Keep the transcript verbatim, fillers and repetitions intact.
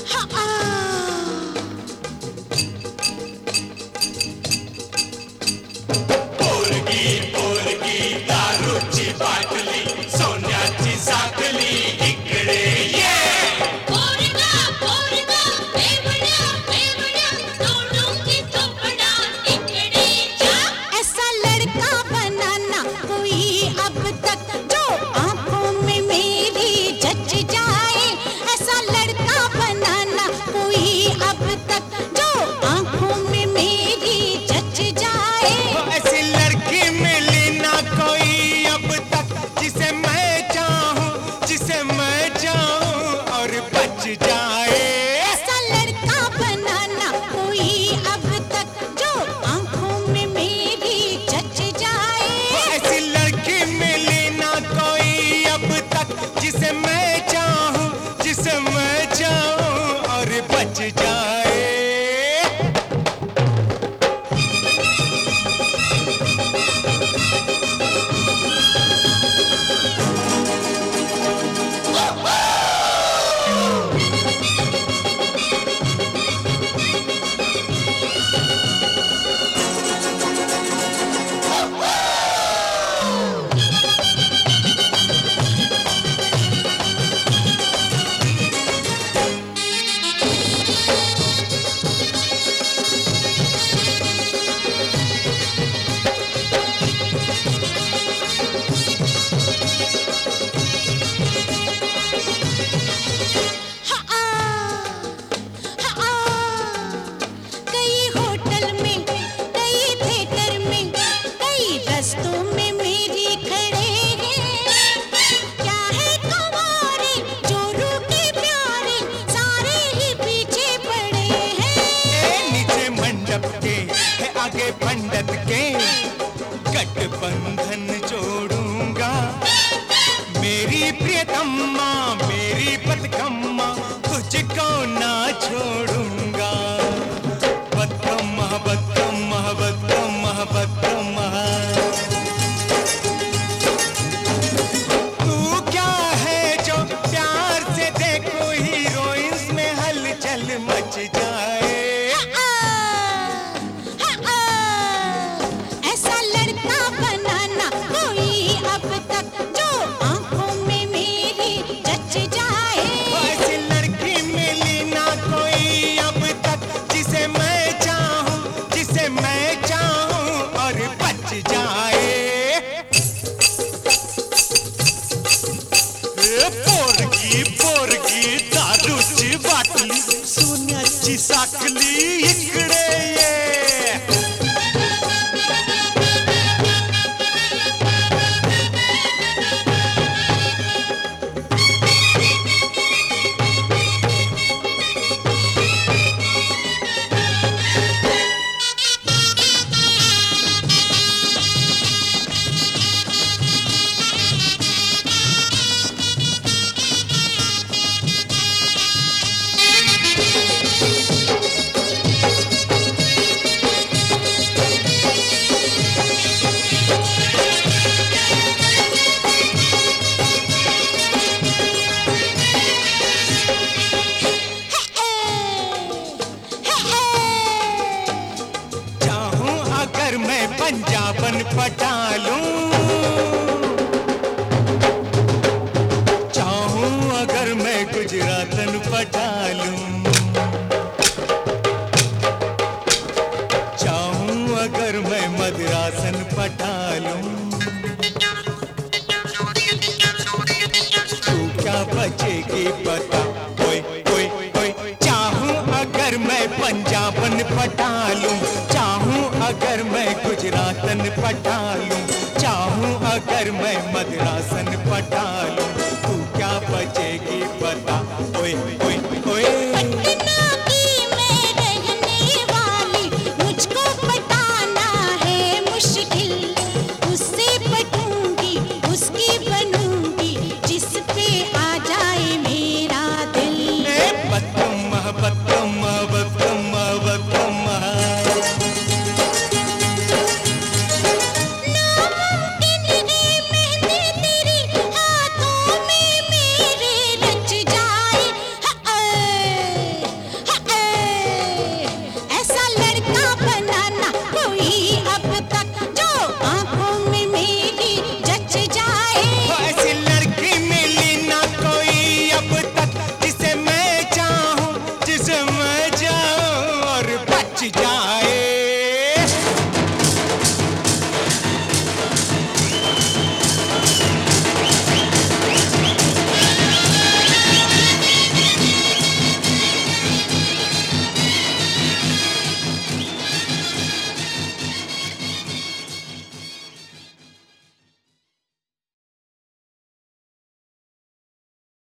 पोरगी पोरगी दारूची बाटली सोन्याची साखली इकडे ये पोरगा पोरगा बेवड्या बेवड्या तोडूंगी थोपडा इकडे जा ऐसा लड़का बनाना कोई अब तक जो आंखों में मेरी जच जाए ऐसा लड़का बनाना कोई अब तक जो आंखों में मेरी जच जाए ऐसी लड़की मिली ना कोई अब तक जिसे मैं चाहूं जिसे मैं चाहूं और बच जाए ऐसा लड़का बनाना कोई अब तक जो आंखों में मेरी जच जाए ऐसी लड़की मिली ना कोई अब तक जिसे मैं चाहूं जिसे मैं चाहूं और बच जाए रस्तों में मेरी खड़े हैं क्या है कुंवारे जोरू के प्यारे सारे ही पीछे पड़े हैं नीचे मंडप के है आगे पंडित के गठबंधन जोड़ूंगा मेरी प्रियतम्मा मेरी बदकम्मा तुझको ना छोड़ूंगा बदकम्मा बदकम्मा बदकम्मा बदकम्मा तू क्या है जो प्यार से देखो हीरोइंस में हलचल मच जाए ऐसा लड़का बनाना कोई अब तक जो आंखों में मेरी जच जाए ऐसी लड़की मिली ना कोई अब तक जिसे मैं चाहूं जिसे मैं चाहूं और बच जाए पोरगी पोरगी दारूची बाटली सोन्याची साखली इकडे ये पंजाबन पटा लूं चाहूं अगर मैं गुजरातन पटा लूं चाहूं अगर मैं मद्रासन पटा लूं तू क्या बचेगी पता ओए ओए ओए चाहूं अगर मैं पंजाबन पटा लूं चाहूं अगर मैं गुजरातन पटा लूं